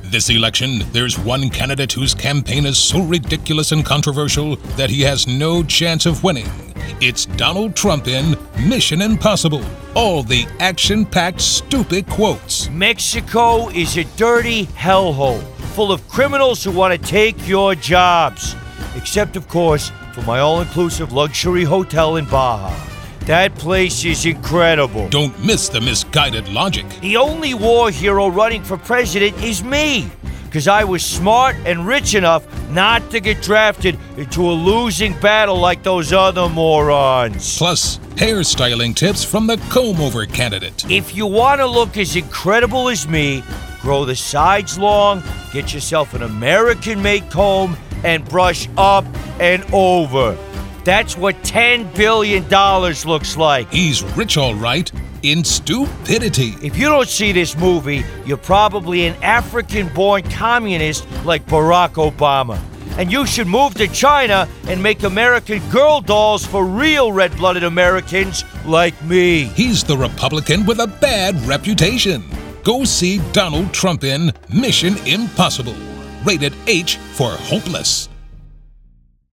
This election, there's one candidate whose campaign is so ridiculous and controversial that he has no chance of winning. It's Donald Trump in Mission Impossible. All the action-packed, stupid quotes. Mexico is a dirty hellhole full of criminals who want to take your jobs. Except, of course, for my all-inclusive luxury hotel in Baja. That place is incredible. Don't miss the misguided logic. The only war hero running for president is me, because I was smart and rich enough not to get drafted into a losing battle like those other morons. Plus, hairstyling tips from the comb-over candidate. If you want to look as incredible as me, grow the sides long, get yourself an American-made comb, and brush up and over. That's what $10 billion looks like. He's rich, all right, in stupidity. If you don't see this movie, you're probably an African-born communist like Barack Obama. And you should move to China and make American Girl dolls for real red-blooded Americans like me. He's the Republican with a bad reputation. Go see Donald Trump in Mission Impossible. Rated H for hopeless.